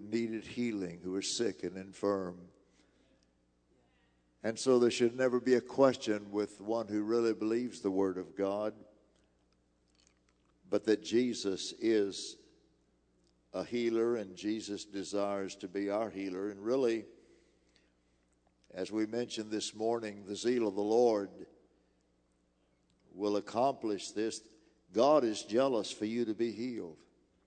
needed healing, who were sick and infirm. And so there should never be a question with one who really believes the Word of God, but that Jesus is a healer and Jesus desires to be our healer. And really, as we mentioned this morning, the zeal of the Lord will accomplish this. God is jealous for you to be healed.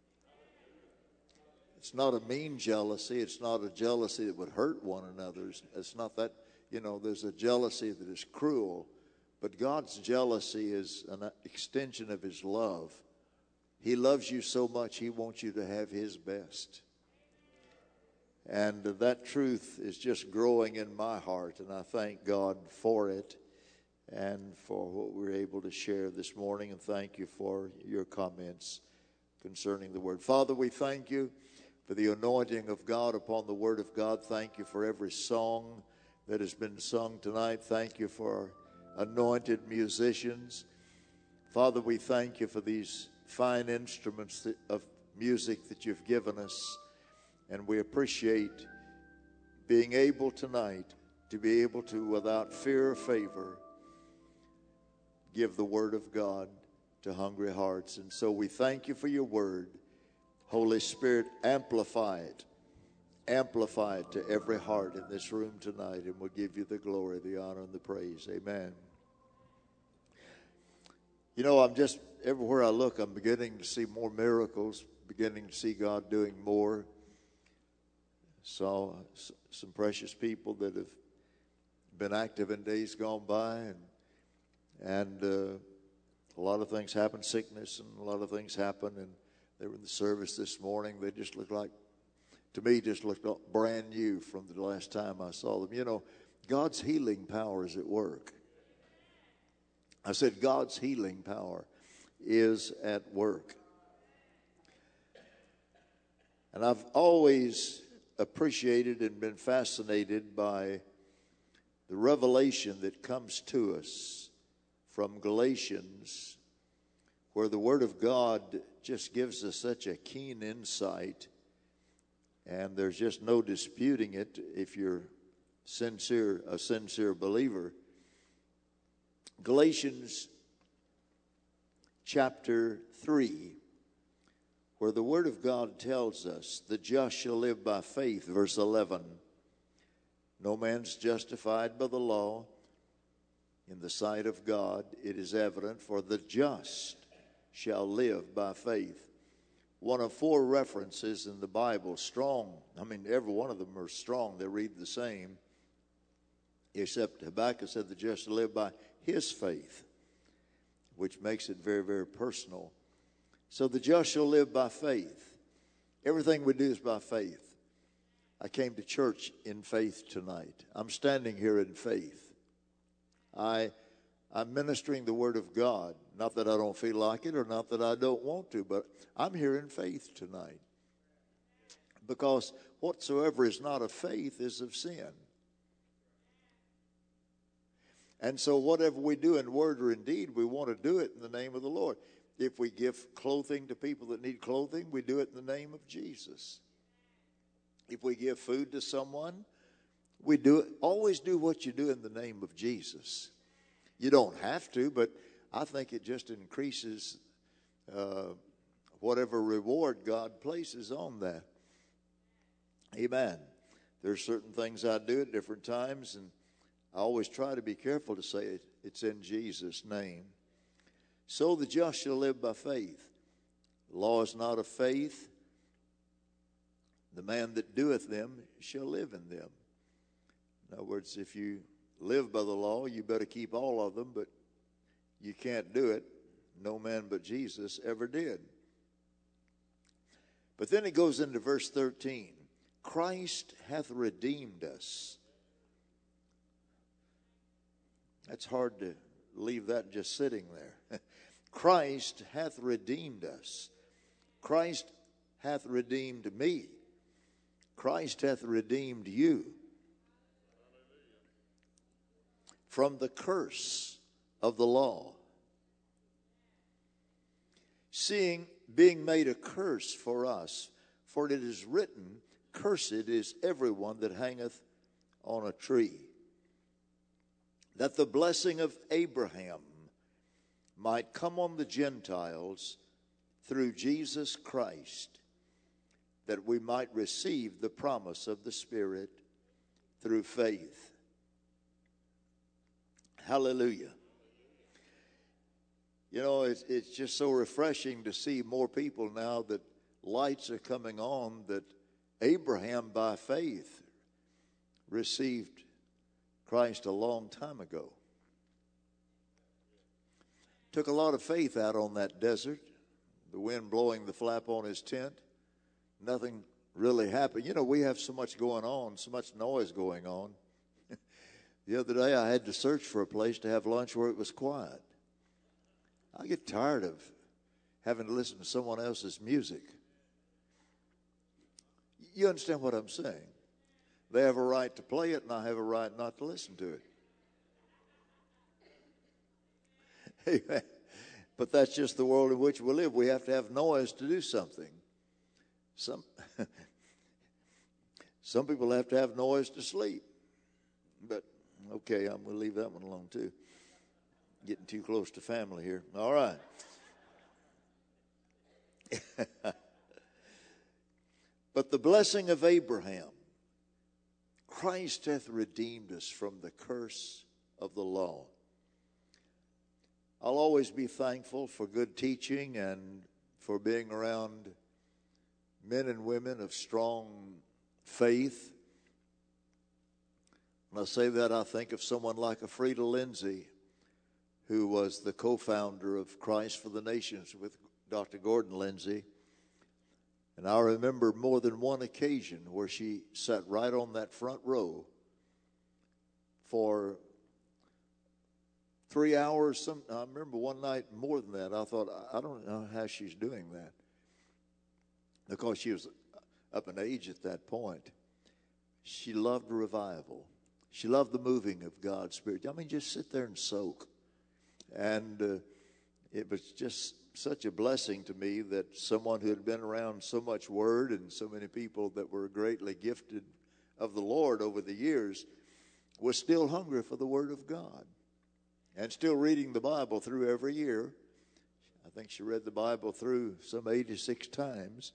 It's not a mean jealousy. It's not a jealousy that would hurt one another. It's not that, there's a jealousy that is cruel. But God's jealousy is an extension of His love. He loves you so much, He wants you to have His best. And that truth is just growing in my heart, and I thank God for it and for what we're able to share this morning, and thank you for your comments concerning the Word. Father, we thank you for the anointing of God upon the Word of God. Thank you for every song that has been sung tonight. Thank you for anointed musicians. Father, we thank you for these fine instruments of music that you've given us, and we appreciate being able tonight to be able to, without fear or favor, give the Word of God to hungry hearts. And so we thank you for your Word. Holy Spirit, amplify it to every heart in this room tonight, and we'll give you the glory, the honor, and the praise. Amen. I'm just, everywhere I look, I'm beginning to see more miracles, beginning to see God doing more. Saw some precious people that have been active in days gone by, and a lot of things happen, sickness, and a lot of things happen, and they were in the service this morning. They just looked like, to me, just looked brand new from the last time I saw them. God's healing power is at work. I said God's healing power is at work. And I've always appreciated and been fascinated by the revelation that comes to us from Galatians, where the Word of God just gives us such a keen insight, and there's just no disputing it if you're a sincere believer. Galatians chapter 3, where the Word of God tells us, the just shall live by faith, verse 11. No man's justified by the law in the sight of God. It is evident, for the just shall live by faith. One of 4 references in the Bible, strong. Every one of them are strong. They read the same. Except Habakkuk said the just shall live by his faith, which makes it very, very personal. So the just shall live by faith. Everything we do is by faith. I came to church in faith tonight. I'm standing here in faith. I'm ministering the Word of God. Not that I don't feel like it or not that I don't want to, but I'm here in faith tonight. Because whatsoever is not of faith is of sin. And so whatever we do in word or in deed, we want to do it in the name of the Lord. If we give clothing to people that need clothing, we do it in the name of Jesus. If we give food to someone, we do it. Always do what you do in the name of Jesus. You don't have to, but I think it just increases whatever reward God places on that. Amen. There's certain things I do at different times, and I always try to be careful to say it's in Jesus' name. So the just shall live by faith. The law is not of faith. The man that doeth them shall live in them. In other words, if you live by the law, you better keep all of them, but you can't do it. No man but Jesus ever did. But then it goes into verse 13. Christ hath redeemed us. That's hard to leave that just sitting there. Christ hath redeemed us. Christ hath redeemed me. Christ hath redeemed you from the curse of the law. Seeing being made a curse for us, for it is written, cursed is everyone that hangeth on a tree, that the blessing of Abraham might come on the Gentiles through Jesus Christ, that we might receive the promise of the Spirit through faith. Hallelujah. You know, it's just so refreshing to see more people now that lights are coming on, that Abraham by faith received Christ a long time ago. Took a lot of faith out on that desert, the wind blowing the flap on his tent. Nothing really happened. You know, we have so much going on, so much noise going on. The other day I had to search for a place to have lunch where it was quiet. I get tired of having to listen to someone else's music. You understand what I'm saying? They have a right to play it, and I have a right not to listen to it. Amen. But that's just the world in which we live. We have to have noise to do something. Some people have to have noise to sleep. But, okay, I'm going to leave that one alone too. Getting too close to family here. All right. But the blessing of Abraham, Christ hath redeemed us from the curse of the law. I'll always be thankful for good teaching and for being around men and women of strong faith. When I say that, I think of someone like a Frida Lindsay, who was the co-founder of Christ for the Nations with Dr. Gordon Lindsay. And I remember more than one occasion where she sat right on that front row for 3 hours. I remember one night more than that. I thought, I don't know how she's doing that. Because she was up in age at that point. She loved revival. She loved the moving of God's Spirit. I mean, just sit there and soak. And it was just such a blessing to me that someone who had been around so much Word and so many people that were greatly gifted of the Lord over the years was still hungry for the Word of God and still reading the Bible through every year. I think she read the Bible through some 86 times.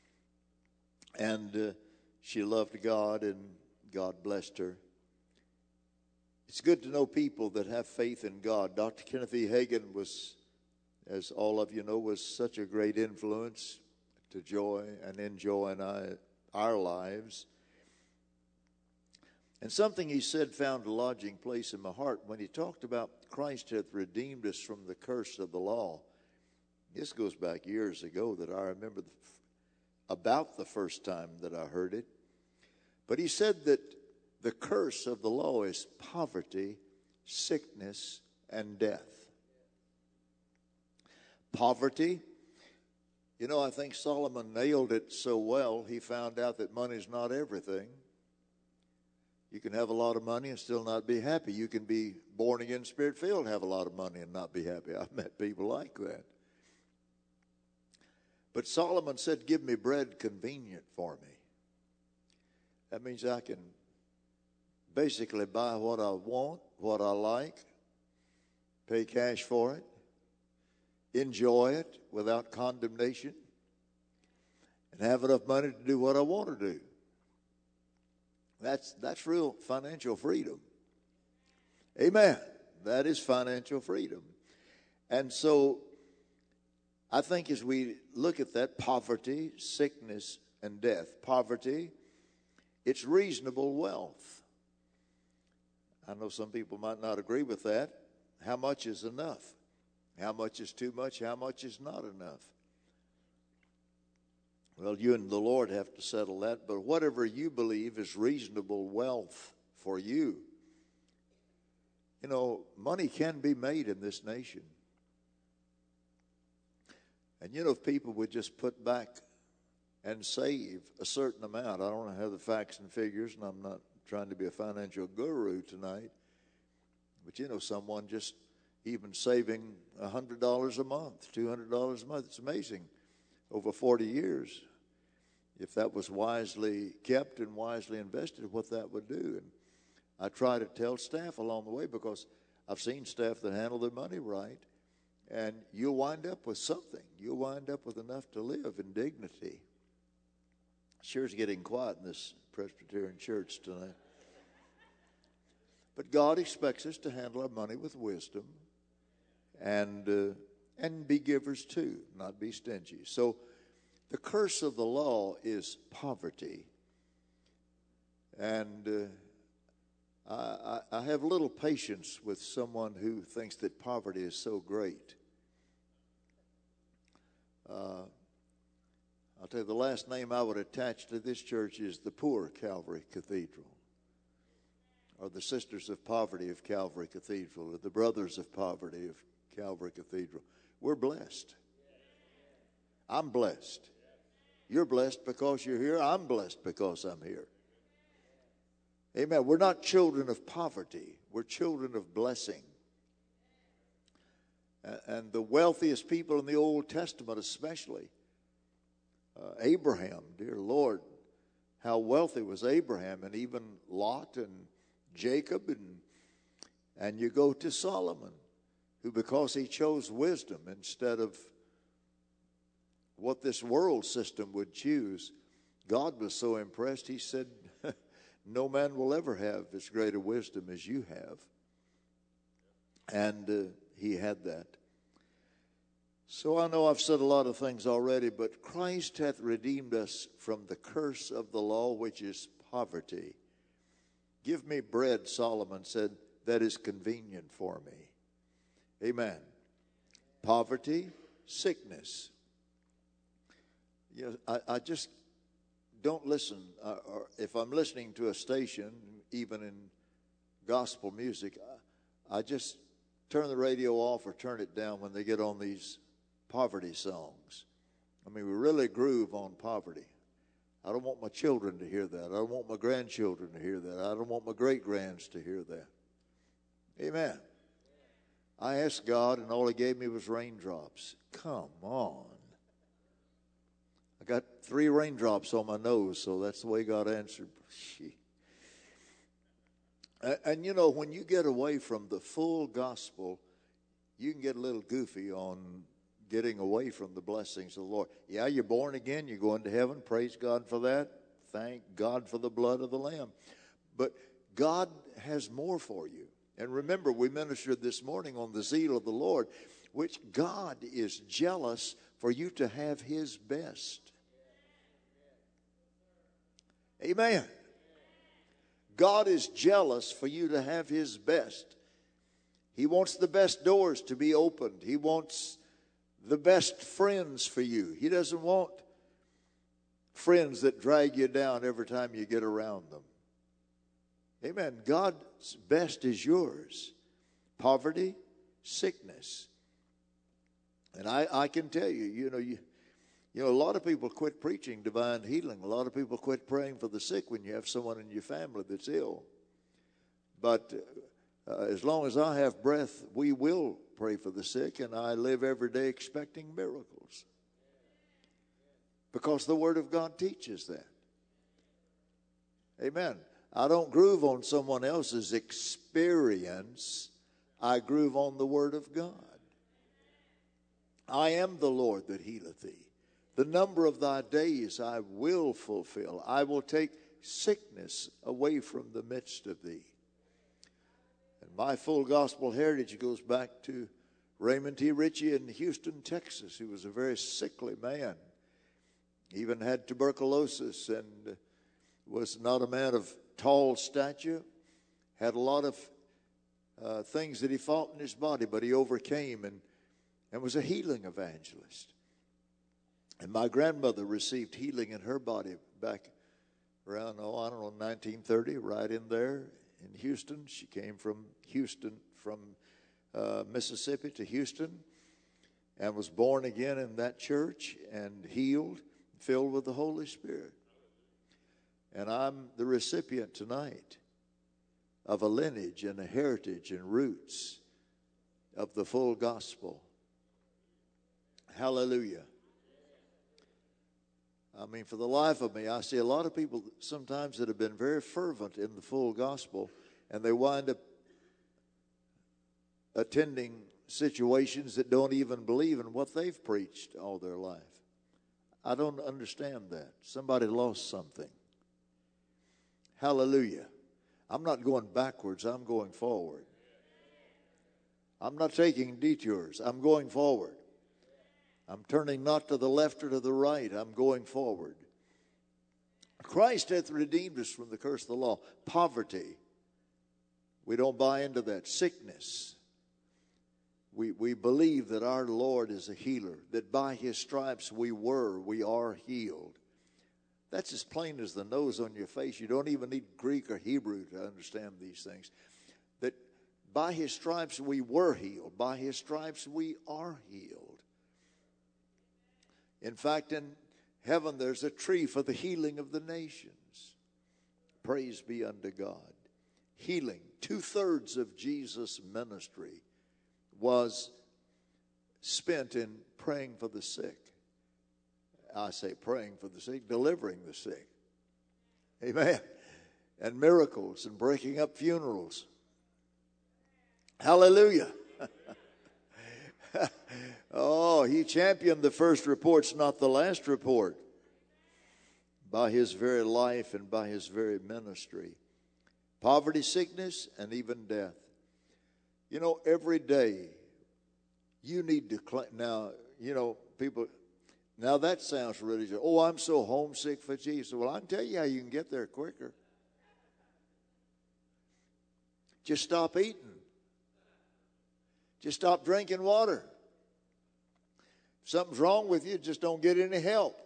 And she loved God, and God blessed her. It's good to know people that have faith in God. Dr. Kenneth E. Hagin was, as all of you know, was such a great influence to Joy and in Joy and our lives. And something he said found a lodging place in my heart when he talked about Christ hath redeemed us from the curse of the law. This goes back years ago that I remember about the first time that I heard it. But he said that the curse of the law is poverty, sickness, and death. Poverty. You know, I think Solomon nailed it so well, he found out that money's not everything. You can have a lot of money and still not be happy. You can be born again, Spirit-filled, have a lot of money and not be happy. I've met people like that. But Solomon said, give me bread convenient for me. That means I can basically buy what I want, what I like, pay cash for it, enjoy it without condemnation, and have enough money to do what I want to do. That's real financial freedom. Amen. That is financial freedom. And so I think as we look at that, poverty, sickness, and death. Poverty, it's reasonable wealth. I know some people might not agree with that. How much is enough? How much is too much? How much is not enough? Well, you and the Lord have to settle that. But whatever you believe is reasonable wealth for you. You know, money can be made in this nation. And you know, if people would just put back and save a certain amount, I don't have the facts and figures, and I'm not trying to be a financial guru tonight, but you know, someone just even saving $100 a month, $200 a month, it's amazing. Over 40 years, if that was wisely kept and wisely invested, what that would do. And I try to tell staff along the way, because I've seen staff that handle their money right, and you'll wind up with something. You'll wind up with enough to live in dignity. Sure is getting quiet in this Presbyterian church tonight. But God expects us to handle our money with wisdom and be givers too, not be stingy. So the curse of the law is poverty. And I have little patience with someone who thinks that poverty is so great. I'll tell you, the last name I would attach to this church is the Poor Calvary Cathedral, or the Sisters of Poverty of Calvary Cathedral, or the Brothers of Poverty of Calvary Cathedral. We're blessed. I'm blessed. You're blessed because you're here. I'm blessed because I'm here. Amen. We're not children of poverty. We're children of blessing. And the wealthiest people in the Old Testament especially, Abraham, dear Lord, how wealthy was Abraham, and even Lot and Jacob, and you go to Solomon, who, because he chose wisdom instead of what this world system would choose, God was so impressed, he said, no man will ever have as great a wisdom as you have. And he had that. So I know I've said a lot of things already, but Christ hath redeemed us from the curse of the law, which is poverty. Give me bread, Solomon said, that is convenient for me. Amen. Poverty, sickness. You know, I just don't listen. Or if I'm listening to a station, even in gospel music, I just turn the radio off or turn it down when they get on these poverty songs. I mean, we really groove on poverty. I don't want my children to hear that. I don't want my grandchildren to hear that. I don't want my great-grands to hear that. Amen. I asked God, and all he gave me was raindrops. Come on. I got 3 raindrops on my nose, so that's the way God answered. And you know, when you get away from the full gospel, you can get a little goofy on getting away from the blessings of the Lord. Yeah, you're born again, you're going to heaven. Praise God for that. Thank God for the blood of the Lamb. But God has more for you. And remember, we ministered this morning on the zeal of the Lord, which God is jealous for you to have his best. Amen. God is jealous for you to have his best. He wants the best doors to be opened. He wants the best friends for you. He doesn't want friends that drag you down every time you get around them. Amen. God's best is yours. Poverty, sickness. And I can tell you, you know, a lot of people quit preaching divine healing. A lot of people quit praying for the sick when you have someone in your family that's ill. But as long as I have breath, we will pray for the sick, and I live every day expecting miracles. Because the Word of God teaches that. Amen. I don't groove on someone else's experience. I groove on the Word of God. I am the Lord that healeth thee. The number of thy days I will fulfill. I will take sickness away from the midst of thee. And my full gospel heritage goes back to Raymond T. Ritchie in Houston, Texas, who was a very sickly man. He even had tuberculosis and was not a man of tall stature, had a lot of things that he fought in his body, but he overcame and was a healing evangelist. And my grandmother received healing in her body back around, 1930, right in there in Houston. She came from Houston, from Mississippi to Houston, and was born again in that church and healed, filled with the Holy Spirit. And I'm the recipient tonight of a lineage and a heritage and roots of the full gospel. Hallelujah. I mean, for the life of me, I see a lot of people sometimes that have been very fervent in the full gospel, and they wind up attending situations that don't even believe in what they've preached all their life. I don't understand that. Somebody lost something. Hallelujah. I'm not going backwards. I'm going forward. I'm not taking detours. I'm going forward. I'm turning not to the left or to the right. I'm going forward. Christ hath redeemed us from the curse of the law. Poverty. We don't buy into that. Sickness. We believe that our Lord is a healer, that by His stripes we are healed. That's as plain as the nose on your face. You don't even need Greek or Hebrew to understand these things. That by His stripes we were healed. By His stripes we are healed. In fact, in heaven there's a tree for the healing of the nations. Praise be unto God. Healing. 2/3 of Jesus' ministry was spent in praying for the sick. I say praying for the sick, delivering the sick. Amen. And miracles and breaking up funerals. Hallelujah. Oh, He championed the first reports, not the last report. By His very life and by His very ministry. Poverty, sickness, and even death. You know, every day you need to now, you know, people, now that sounds religious. Oh, I'm so homesick for Jesus. Well, I can tell you how you can get there quicker. Just stop eating. Just stop drinking water. If something's wrong with you, just don't get any help.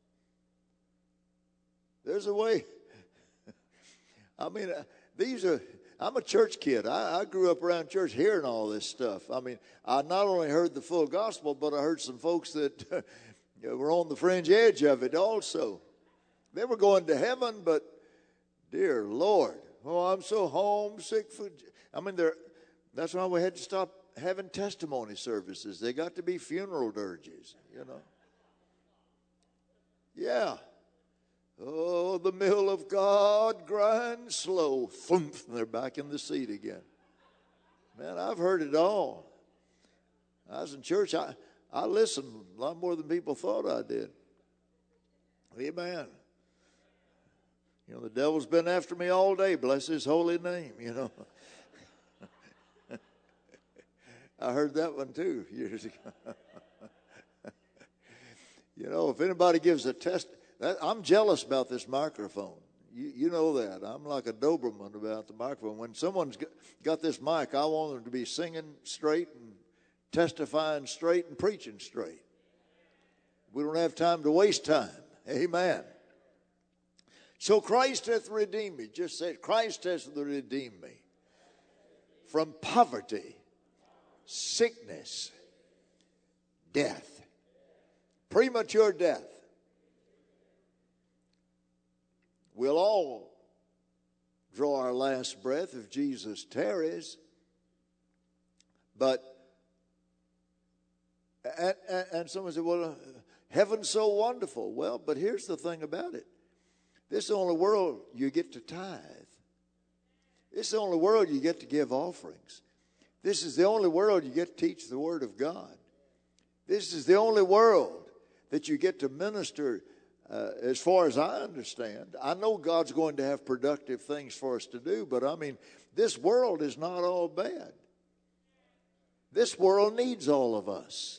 There's a way. I mean, I'm a church kid. I grew up around church hearing all this stuff. I mean, I not only heard the full gospel, but I heard some folks that were on the fringe edge of it also. They were going to heaven, but dear Lord, oh, I'm so homesick for. I mean, that's why we had to stop having testimony services. They got to be funeral dirges, you know. Yeah. Oh, the mill of God grinds slow. Thump, and they're back in the seat again. Man, I've heard it all. I was in church. I listened a lot more than people thought I did. Amen. You know, the devil's been after me all day. Bless His holy name, you know. I heard that one too years ago. You know, if anybody gives a test... I'm jealous about this microphone. You know that. I'm like a Doberman about the microphone. When someone's got this mic, I want them to be singing straight and testifying straight and preaching straight. We don't have time to waste time. Amen. So Christ hath redeemed me. Just say it. Christ hath redeemed me from poverty, sickness, death, premature death. We'll all draw our last breath if Jesus tarries. But, and someone said, well, heaven's so wonderful. Well, but here's the thing about it. This is the only world you get to tithe. This is the only world you get to give offerings. This is the only world you get to teach the Word of God. This is the only world that you get to minister. As far as I understand, I know God's going to have productive things for us to do, but I mean, this world is not all bad. This world needs all of us.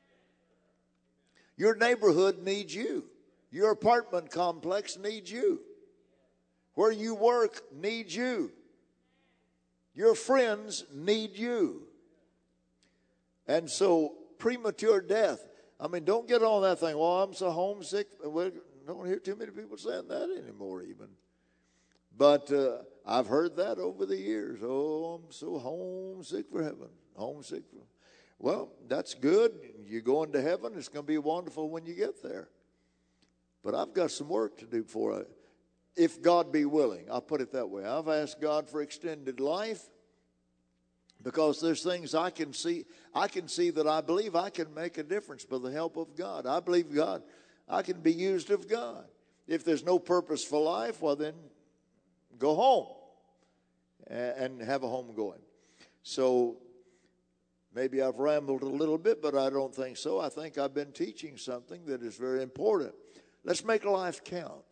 Your neighborhood needs you. Your apartment complex needs you. Where you work needs you. Your friends need you. And so, premature death. I mean, don't get on that thing. Well, I'm so homesick. Well, don't hear too many people saying that anymore even. But I've heard that over the years. Oh, I'm so homesick for heaven. Homesick for... Well, that's good. You're going to heaven. It's going to be wonderful when you get there. But I've got some work to do for it. If God be willing. I'll put it that way. I've asked God for extended life. Because there's things I can see that I believe I can make a difference by the help of God. I believe God. I can be used of God. If there's no purpose for life, well then go home and have a home going. So maybe I've rambled a little bit, but I don't think so. I think I've been teaching something that is very important. Let's make life count.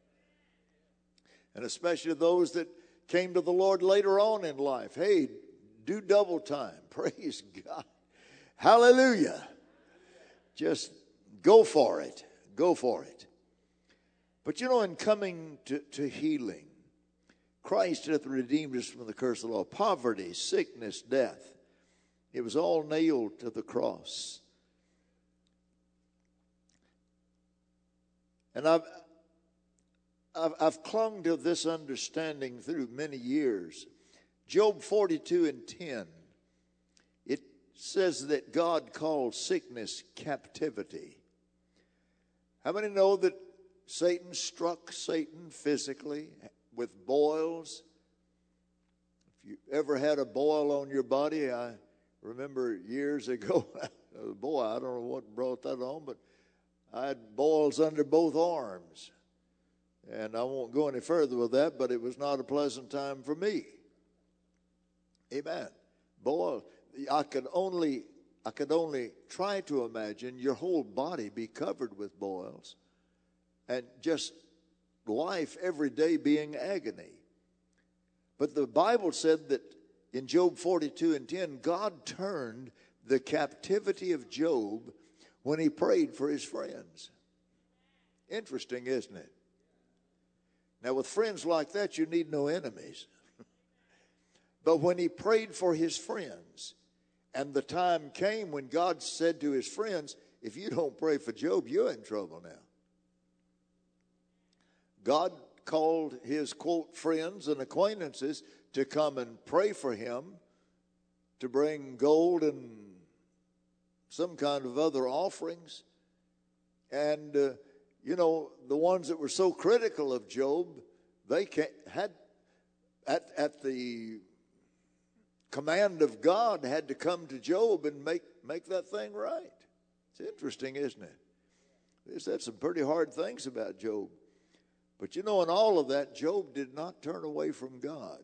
And especially those that came to the Lord later on in life. Hey, do double time. Praise God. Hallelujah. Just go for it. Go for it. But you know, in coming to healing, Christ hath redeemed us from the curse of the law. Poverty, sickness, death. It was all nailed to the cross. And I've clung to this understanding through many years. Job 42:10, it says that God called sickness captivity. How many know that Satan struck Satan physically with boils? If you ever had a boil on your body, I remember years ago, boy, I don't know what brought that on, but I had boils under both arms. And I won't go any further with that, but it was not a pleasant time for me. Amen. Boil. I could only try to imagine your whole body be covered with boils and just life every day being agony. But the Bible said that in Job 42:10, God turned the captivity of Job when he prayed for his friends. Interesting, isn't it? Now, with friends like that, you need no enemies. But when he prayed for his friends, and the time came when God said to his friends, if you don't pray for Job, you're in trouble now. God called his, quote, friends and acquaintances to come and pray for him, to bring gold and some kind of other offerings. And you know, the ones that were so critical of Job, they had, at the command of God, had to come to Job and make that thing right. It's interesting, isn't it? They said some pretty hard things about Job. But you know, in all of that, Job did not turn away from God.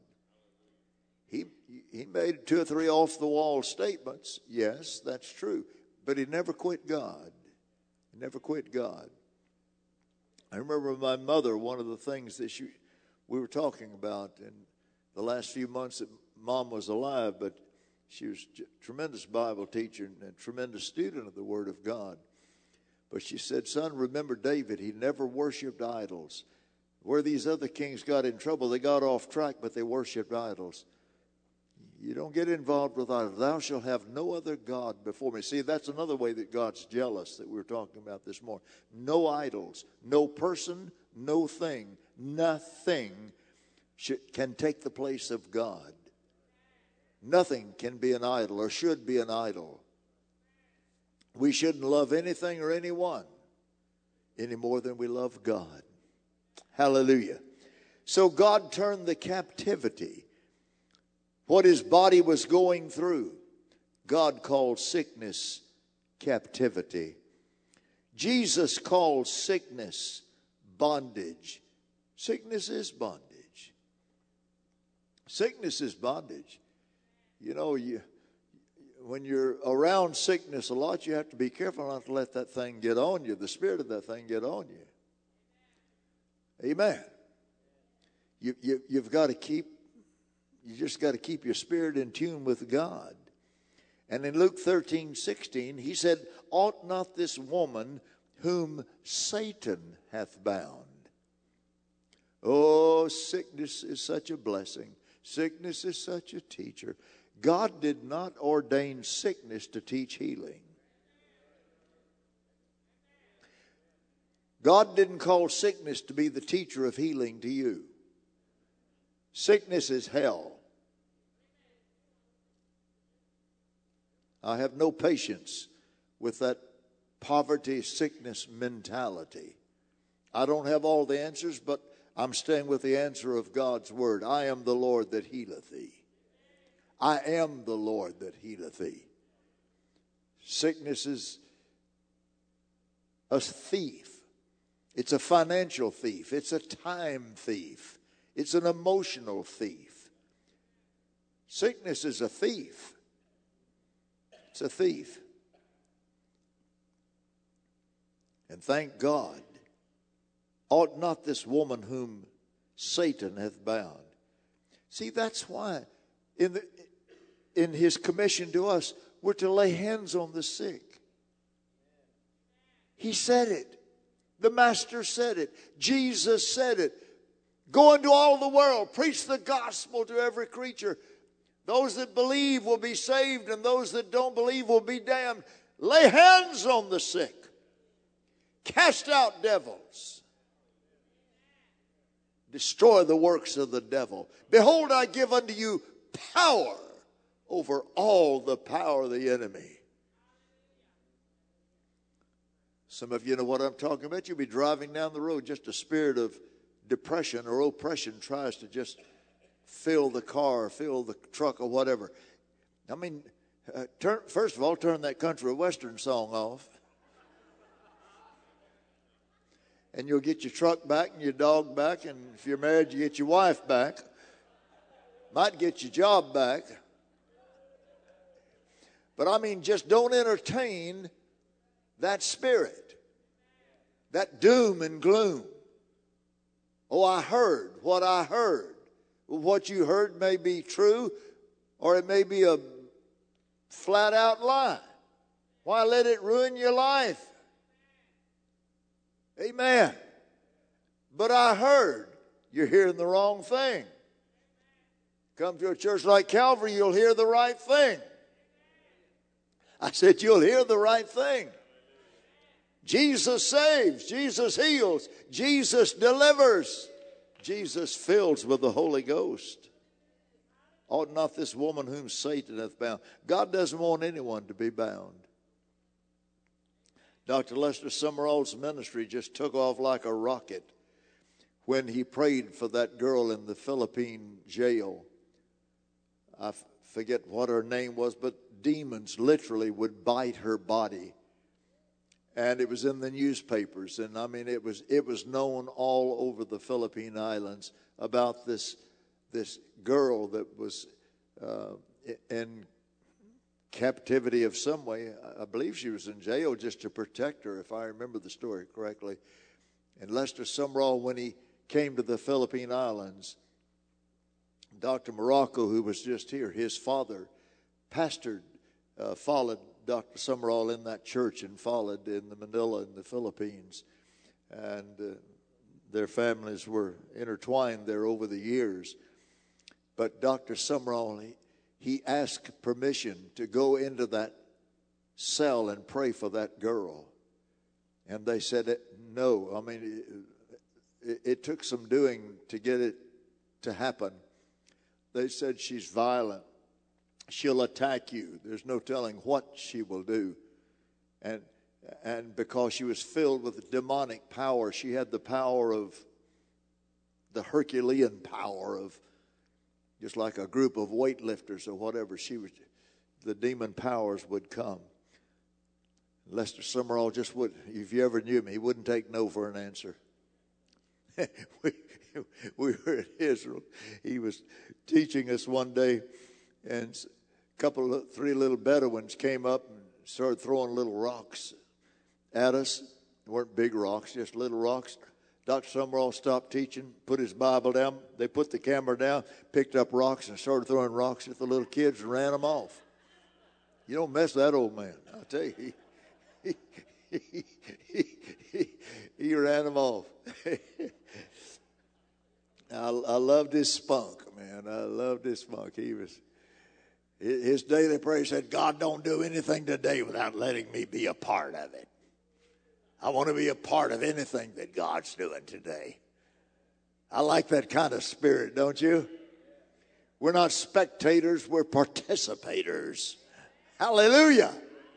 He made 2 or 3 off-the-wall statements. Yes, that's true. But he never quit God. He never quit God. I remember my mother, one of the things that we were talking about in the last few months that Mom was alive, but she was a tremendous Bible teacher and a tremendous student of the Word of God. But she said, son, remember David, he never worshiped idols. Where these other kings got in trouble, they got off track, but they worshiped idols. You don't get involved with idols. Thou shalt have no other God before me. See, that's another way that God's jealous that we were talking about this morning. No idols, no person, no thing, nothing can take the place of God. Nothing can be an idol or should be an idol. We shouldn't love anything or anyone any more than we love God. Hallelujah. So God turned the captivity, what his body was going through, God called sickness captivity. Jesus called sickness bondage. Sickness is bondage. Sickness is bondage. You know, when you're around sickness a lot, you have to be careful not to let that thing get on you, the spirit of that thing get on you. Amen. You've got to keep, you just got to keep your spirit in tune with God. And in Luke 13:16, he said, ought not this woman whom Satan hath bound? Oh, sickness is such a blessing. Sickness is such a teacher. God did not ordain sickness to teach healing. God didn't call sickness to be the teacher of healing to you. Sickness is hell. I have no patience with that poverty, sickness mentality. I don't have all the answers, but I'm staying with the answer of God's word. I am the Lord that healeth thee. I am the Lord that healeth thee. Sickness is a thief. It's a financial thief. It's a time thief. It's an emotional thief. Sickness is a thief. It's a thief. And thank God, ought not this woman whom Satan hath bound. See, that's why in his commission to us, we're to lay hands on the sick. He said it. The Master said it. Jesus said it. Go into all the world, preach the gospel to every creature. Those that believe will be saved, and those that don't believe will be damned. Lay hands on the sick. Cast out devils. Destroy the works of the devil. Behold, I give unto you power over all the power of the enemy. Some of you know what I'm talking about. You'll be driving down the road, just a spirit of depression or oppression tries to just fill the car, fill the truck or whatever. I mean, first of all, turn that country western song off. And you'll get your truck back and your dog back. And if you're married, you get your wife back. Might get your job back. But I mean, just don't entertain that spirit, that doom and gloom. Oh, I heard what I heard. Well, what you heard may be true, or it may be a flat out lie. Why let it ruin your life? Amen. But I heard. You're hearing the wrong thing. Come to a church like Calvary, you'll hear the right thing. I said you'll hear the right thing. Jesus saves. Jesus heals. Jesus delivers. Jesus fills with the Holy Ghost. Ought not this woman whom Satan hath bound? God doesn't want anyone to be bound. Dr. Lester Sumrall's ministry just took off like a rocket when he prayed for that girl in the Philippine jail. I forget what her name was, but demons literally would bite her body. And it was in the newspapers. And I mean, it was known all over the Philippine Islands about this girl that was in captivity of some way. I believe she was in jail just to protect her, if I remember the story correctly. And Lester Sumrall, when he came to the Philippine Islands, Dr. Morocco, who was just here, his father pastored, followed Dr. Sumrall in that church and followed in the Manila in the Philippines. And their families were intertwined there over the years. But Dr. Sumrall, he asked permission to go into that cell and pray for that girl. And they said no. I mean, it took some doing to get it to happen. They said she's violent. She'll attack you. There's no telling what she will do. And because she was filled with demonic power, she had the power of the Herculean power of just like a group of weightlifters or whatever. The demon powers would come. Lester Sumrall just would, if you ever knew him, he wouldn't take no for an answer. we were in Israel. He was teaching us one day, and three little Bedouins came up and started throwing little rocks at us. They weren't big rocks, just little rocks. Dr. Sumrall stopped teaching, put his Bible down. They put the camera down, picked up rocks, and started throwing rocks at the little kids and ran them off. You don't mess with that old man. I'll tell you, he ran them off. I loved his spunk, man. I loved his spunk. His daily prayer said, God, don't do anything today without letting me be a part of it. I want to be a part of anything that God's doing today. I like that kind of spirit, don't you? We're not spectators, we're participators. Hallelujah.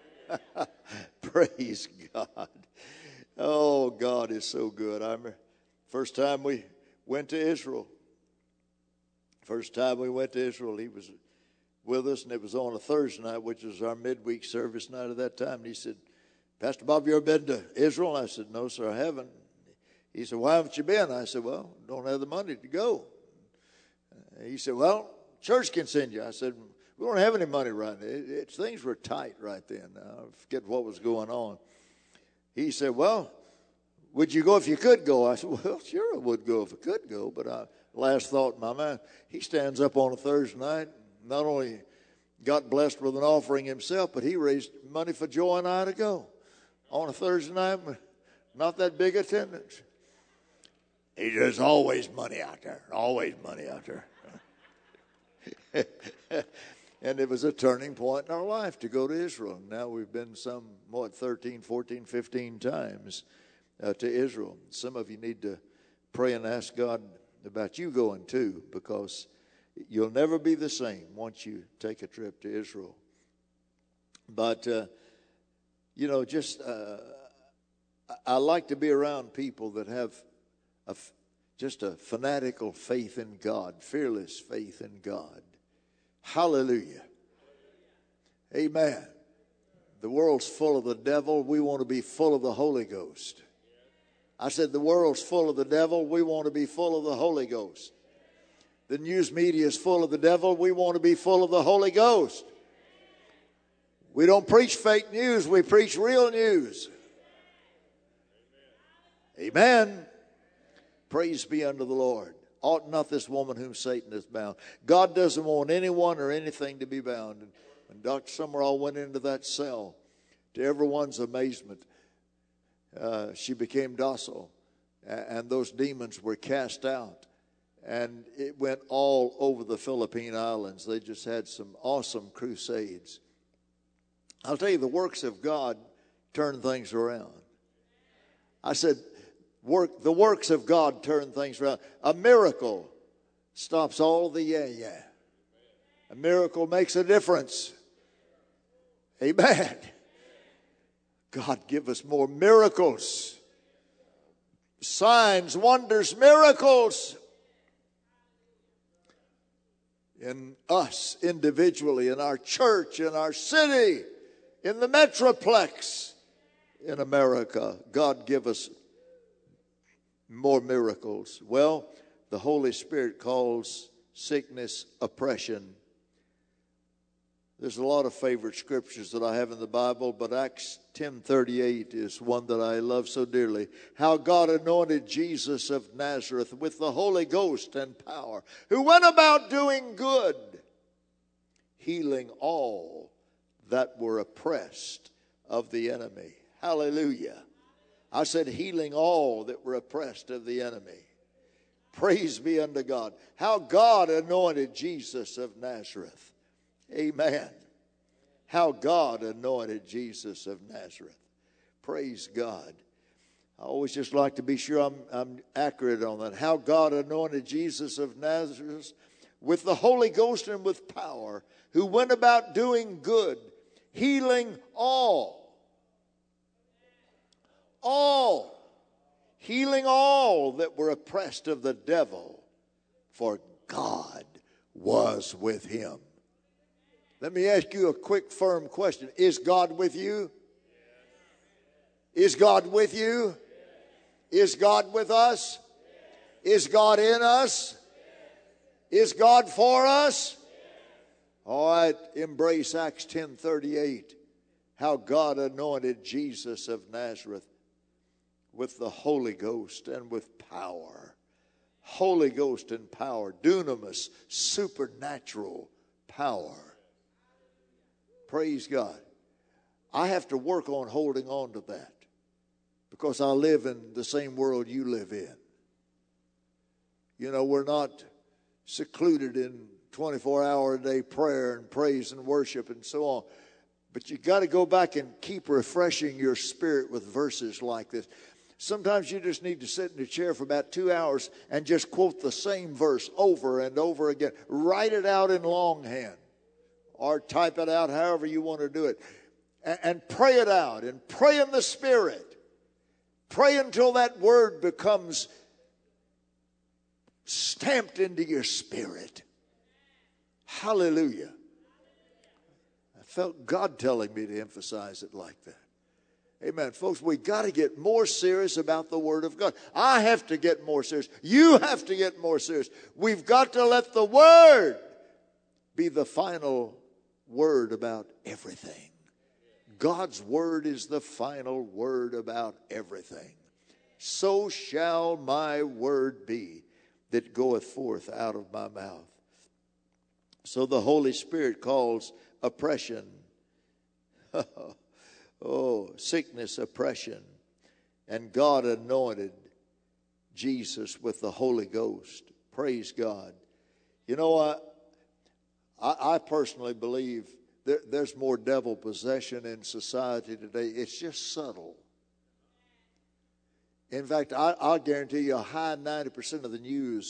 Praise God. Oh, God is so good. I remember first time we went to Israel. He was with us, and it was on a Thursday night, which was our midweek service night at that time. And he said, Pastor Bob, you ever been to Israel? And I said, no, sir, I haven't. He said, why haven't you been? I said, well, don't have the money to go. He said, well, church can send you. I said, we don't have any money right now. Things were tight right then. I forget what was going on. He said, well, would you go if you could go? I said, well, sure I would go if I could go. But last thought in my mind, he stands up on a Thursday night, not only got blessed with an offering himself, but he raised money for Joy and I to go on a Thursday night. Not that big attendance. There's always money out there. Always money out there. And it was a turning point in our life to go to Israel. Now we've been 13, 14, 15 times to Israel. Some of you need to pray and ask God about you going too, because you'll never be the same once you take a trip to Israel. But, I like to be around people that have just a fanatical faith in God, fearless faith in God. Hallelujah. Amen. The world's full of the devil. We want to be full of the Holy Ghost. I said the world's full of the devil. We want to be full of the Holy Ghost. The news media is full of the devil. We want to be full of the Holy Ghost. We don't preach fake news. We preach real news. Amen. Praise be unto the Lord. Ought not this woman whom Satan has bound. God doesn't want anyone or anything to be bound. And when Dr. Summerall went into that cell, to everyone's amazement, she became docile. And those demons were cast out. And it went all over the Philippine Islands. They just had some awesome crusades. I'll tell you, the works of God turn things around. I said, the works of God turn things around. A miracle stops all the yeah. A miracle makes a difference. Amen. God, give us more miracles. Signs, wonders, miracles. In us individually, in our church, in our city, in the Metroplex, in America. God, give us more miracles. Well, the Holy Spirit calls sickness oppression. There's a lot of favorite scriptures that I have in the Bible, but Acts 10:38 is one that I love so dearly. How God anointed Jesus of Nazareth with the Holy Ghost and power, who went about doing good, healing all that were oppressed of the enemy. Hallelujah. I said healing all that were oppressed of the enemy. Praise be unto God. How God anointed Jesus of Nazareth. Amen. How God anointed Jesus of Nazareth. Praise God. I always just like to be sure I'm accurate on that. How God anointed Jesus of Nazareth with the Holy Ghost and with power, who went about doing good, healing all, healing all that were oppressed of the devil, for God was with him. Let me ask you a quick, firm question. Is God with you? Is God with you? Is God with us? Is God in us? Is God for us? All right, embrace Acts 10:38. How God anointed Jesus of Nazareth with the Holy Ghost and with power. Holy Ghost and power. Dunamis, supernatural power. Praise God. I have to work on holding on to that, because I live in the same world you live in. You know, we're not secluded in 24-hour-a-day prayer and praise and worship and so on. But you got to go back and keep refreshing your spirit with verses like this. Sometimes you just need to sit in a chair for about 2 hours and just quote the same verse over and over again. Write it out in longhand or type it out, however you want to do it. And pray it out and pray in the Spirit. Pray until that word becomes stamped into your spirit. Hallelujah. I felt God telling me to emphasize it like that. Amen. Folks, we got to get more serious about the Word of God. I have to get more serious. You have to get more serious. We've got to let the Word be the final word about everything. God's Word is the final word about everything. So shall my word be that goeth forth out of my mouth. So the Holy Spirit calls oppression, sickness, oppression. And God anointed Jesus with the Holy Ghost. Praise God. You know, I personally believe there's more devil possession in society today. It's just subtle. In fact, I'll guarantee you a high 90% of the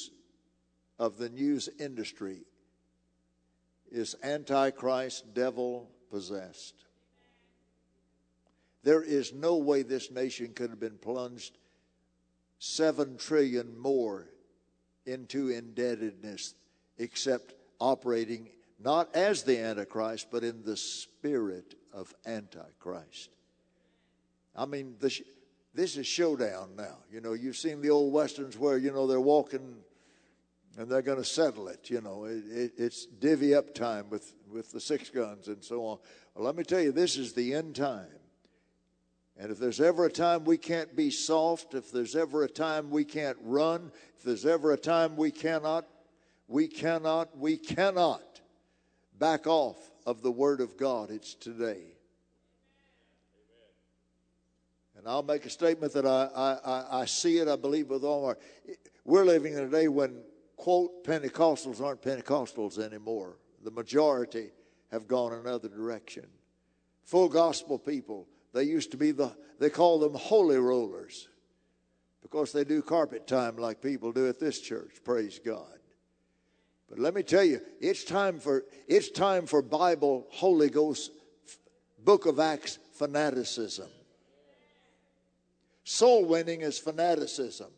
news industry is antichrist, devil possessed. There is no way this nation could have been plunged $7 trillion more into indebtedness except operating not as the Antichrist, but in the spirit of Antichrist. I mean, this is showdown now. You know, you've seen the old westerns where, you know, they're walking and they're going to settle it. You know, it's divvy up time with the 6 guns and so on. Well, let me tell you, this is the end time. And if there's ever a time we can't be soft, if there's ever a time we can't run, if there's ever a time we cannot back off of the Word of God, it's today. And I'll make a statement that I see it, I believe with all our... We're living in a day when, quote, Pentecostals aren't Pentecostals anymore. The majority have gone another direction. Full gospel people, they used to be they call them holy rollers because they do carpet time like people do at this church. Praise God. But let me tell you, it's time for Bible, Holy Ghost, Book of Acts fanaticism. Soul winning is fanaticism.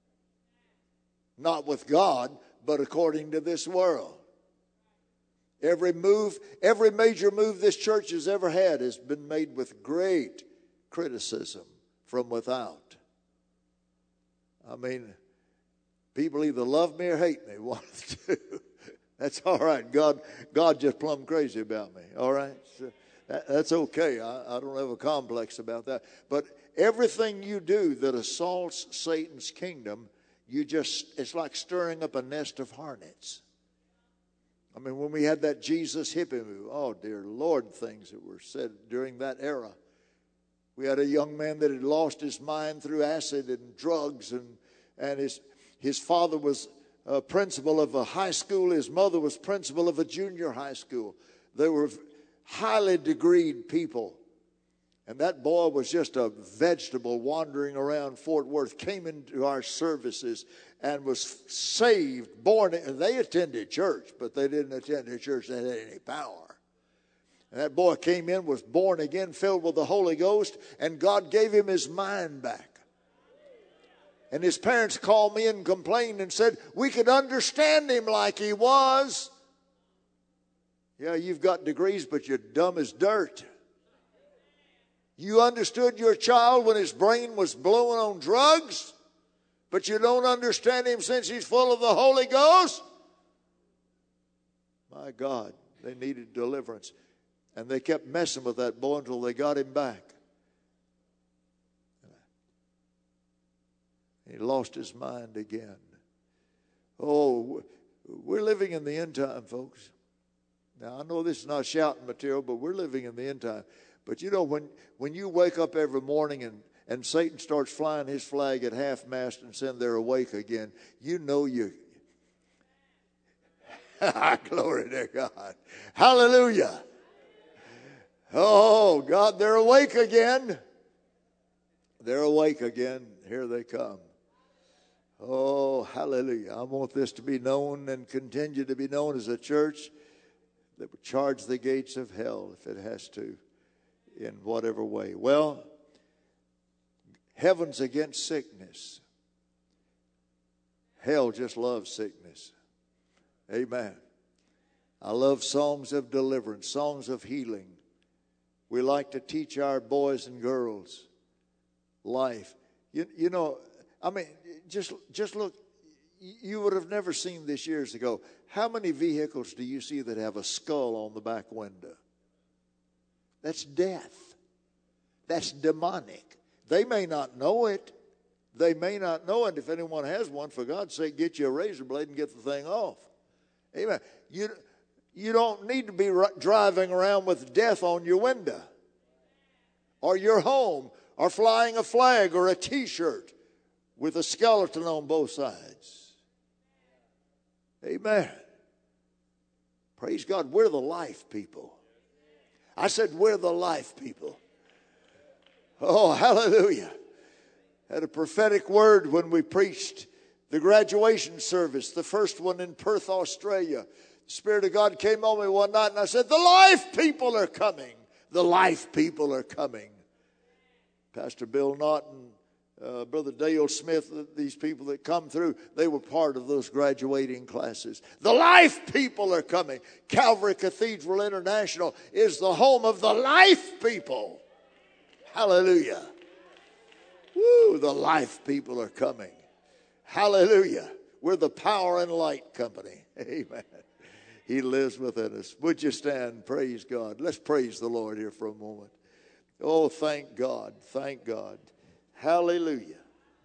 Not with God, but according to this world. Every major move this church has ever had has been made with great criticism from without. I mean, people either love me or hate me, one of the two. That's all right. God just plumb crazy about me. All right? So that's okay. I don't have a complex about that. But everything you do that assaults Satan's kingdom, it's like stirring up a nest of hornets. I mean, when we had that Jesus hippie move, oh dear Lord, things that were said during that era. We had a young man that had lost his mind through acid and drugs, and his father was a principal of a high school. His mother was principal of a junior high school. They were highly degreed people. And that boy was just a vegetable wandering around Fort Worth, came into our services and was saved, born. And they attended church, but they didn't attend a church that had any power. And that boy came in, was born again, filled with the Holy Ghost, and God gave him his mind back. And his parents called me and complained and said, we could understand him like he was. Yeah, you've got degrees, but you're dumb as dirt. You understood your child when his brain was blowing on drugs, but you don't understand him since he's full of the Holy Ghost? My God, they needed deliverance. And they kept messing with that boy until they got him back. He lost his mind again. Oh, we're living in the end time, folks. Now, I know this is not shouting material, but we're living in the end time. But you know, when you wake up every morning and Satan starts flying his flag at half-mast and saying they're awake again, you know you... Glory to God. Hallelujah. Oh, God, they're awake again. They're awake again. Here they come. Oh, hallelujah. I want this to be known and continue to be known as a church that would charge the gates of hell if it has to, in whatever way. Well, heaven's against sickness. Hell just loves sickness. Amen. I love songs of deliverance, songs of healing. We like to teach our boys and girls life. You know, I mean, just look. You would have never seen this years ago. How many vehicles do you see that have a skull on the back window? That's death. That's demonic. They may not know it. They may not know it. If anyone has one, for God's sake, get you a razor blade and get the thing off. Amen. You don't need to be driving around with death on your window or your home or flying a flag or a T-shirt with a skeleton on both sides. Amen. Praise God. We're the life people. I said we're the life people. Oh, hallelujah. Had a prophetic word when we preached the graduation service, the first one in Perth, Australia. The Spirit of God came on me one night and I said, the life people are coming. The life people are coming. Pastor Bill Naughton, Brother Dale Smith, these people that come through, they were part of those graduating classes. The life people are coming. Calvary Cathedral International is the home of the life people. Hallelujah. Woo, the life people are coming. Hallelujah. We're the power and light company. Amen. He lives within us. Would you stand? Praise God. Let's praise the Lord here for a moment. Oh, thank God. Thank God. Hallelujah.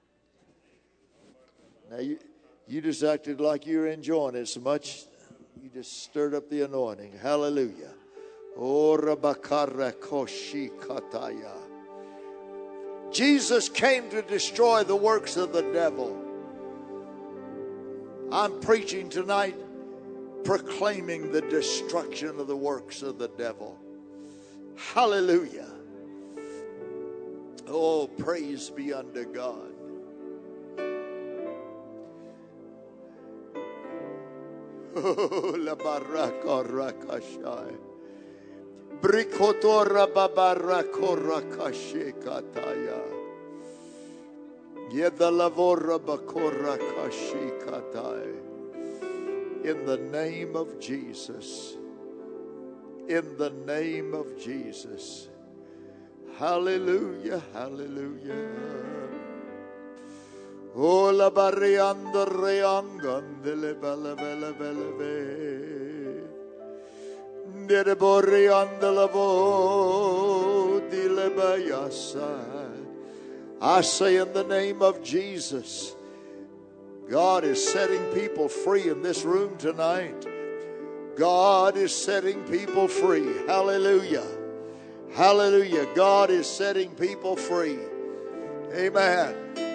Now, you just acted like you were enjoying it so much. You just stirred up the anointing. Hallelujah. Oh, Rabakara Koshi Kataya. Jesus came to destroy the works of the devil. I'm preaching tonight, proclaiming the destruction of the works of the devil. Hallelujah. Oh, praise be unto God. Oh, la baraka rakashai. Brikotora babarako rakashe kataya. Yeda lavora bakora kashi katai. In the name of Jesus. In the name of Jesus. Hallelujah, hallelujah. Oh, la barrianda reangan de le bella bella bella ve. Nere borrianda la vo di le bayasa. I say in the name of Jesus, God is setting people free in this room tonight. God is setting people free. Hallelujah. Hallelujah. God is setting people free. Amen.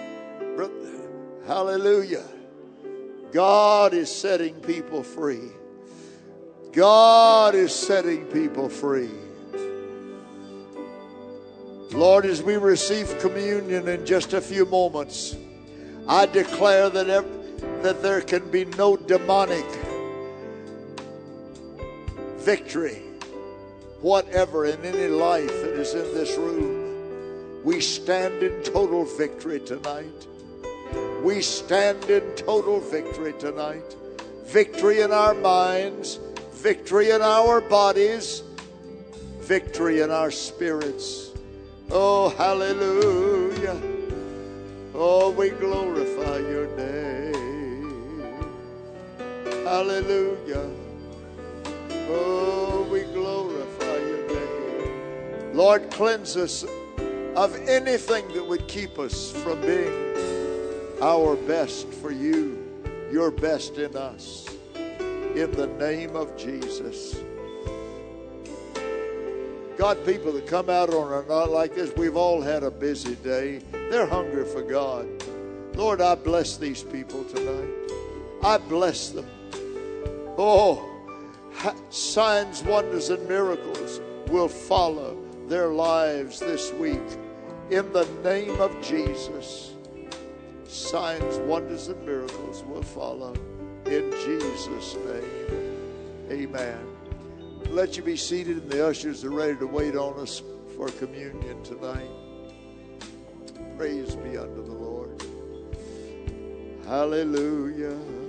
Hallelujah. God is setting people free. God is setting people free. Lord, as we receive communion in just a few moments, I declare that there can be no demonic victory whatever in any life that is in this room. We stand in total victory tonight. We stand in total victory tonight. Victory in our minds, victory in our bodies, victory in our spirits. Oh, hallelujah. Oh, we glorify your name. Hallelujah. Oh, we glorify your name. Lord, cleanse us of anything that would keep us from being our best for you, your best in us. In the name of Jesus. God, people that come out on a night like this, we've all had a busy day. They're hungry for God. Lord, I bless these people tonight. I bless them. Oh, signs, wonders, and miracles will follow their lives this week. In the name of Jesus, signs, wonders, and miracles will follow. In Jesus' name, amen. Let you be seated, and the ushers are ready to wait on us for communion tonight. Praise be unto the Lord. Hallelujah.